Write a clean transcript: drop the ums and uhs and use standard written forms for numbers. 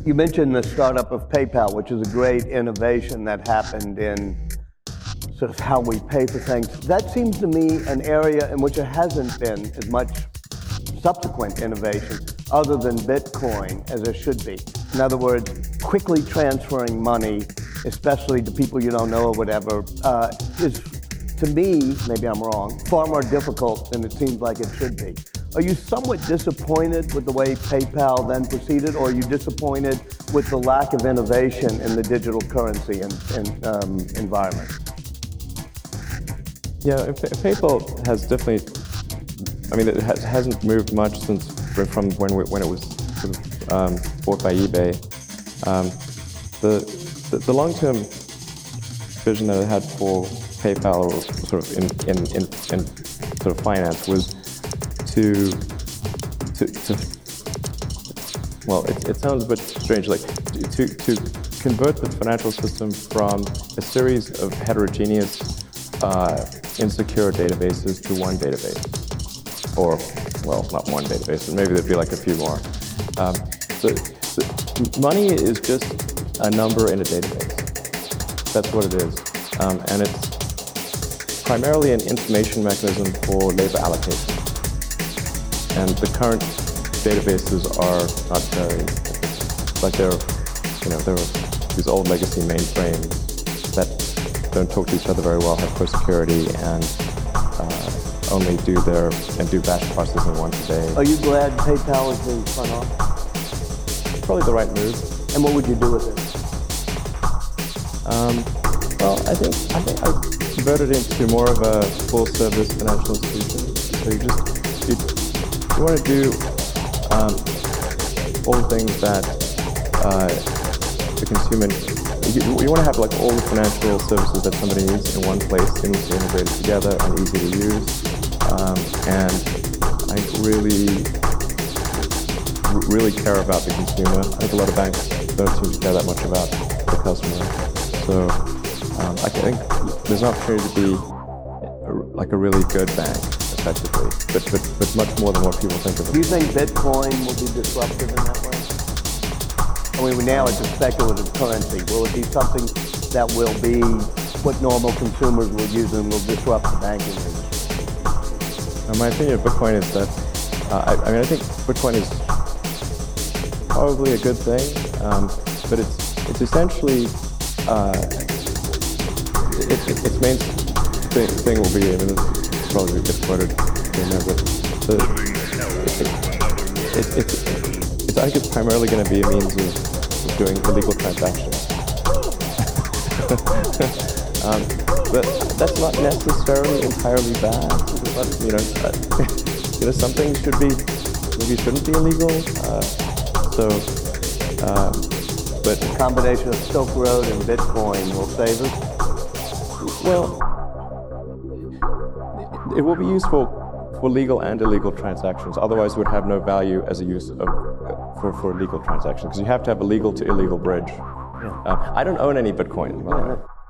You mentioned the startup of PayPal, which is a great innovation that happened in sort of how we pay for things. That seems to me an area in which there hasn't been as much subsequent innovation other than Bitcoin as there should be. In other words, quickly transferring money, especially to people you don't know or whatever, is, to me, maybe I'm wrong, far more difficult than it seems like it should be. Are you somewhat disappointed with the way PayPal then proceeded, or are you disappointed with the lack of innovation in the digital currency environment? Yeah, PayPal has definitely, I mean, it hasn't moved much since from when it was sort of bought by eBay. The long-term vision that it had for PayPal, or sort of in sort of finance, was to well, it sounds a bit strange, like to convert the financial system from a series of heterogeneous, insecure databases to one database, or, well, not one database, but maybe there'd be like a few more. So money is just a number in a database. That's what it is, and it's primarily an information mechanism for labor allocation. And the current databases are not very, like they're these old legacy mainframes that don't talk to each other very well, have poor security, and only do batch processing once a day. Are you glad PayPal is being spun off? Probably the right move. And what would you do with it? Well, I think I converted it into more of a full-service financial institution. So you want to do all the things that the consumer. You want to have like all the financial services that somebody needs in one place, seamlessly integrated together and easy to use. And I really care about the consumer. I think a lot of banks don't seem to care that much about the customer. So I think there's an opportunity to be like a really good bank, effectively, but much more than what people think of it. Do you think Bitcoin will be disruptive in that way? I mean, now it's a speculative currency. Will it be something that will be what normal consumers will use and will disrupt the banking industry? My opinion of Bitcoin is that, I think Bitcoin is probably a good thing, but it's essentially, its main thing will be, I mean, this probably gets quoted in there, but I think it's primarily going to be a means of doing illegal transactions. But that's not necessarily entirely bad. But, some things maybe shouldn't be illegal. But the combination of Silk Road and Bitcoin will save us? Well, it will be useful for legal and illegal transactions. Otherwise, it would have no value as a use for legal transactions, because you have to have a legal to illegal bridge. Yeah. I don't own any Bitcoin.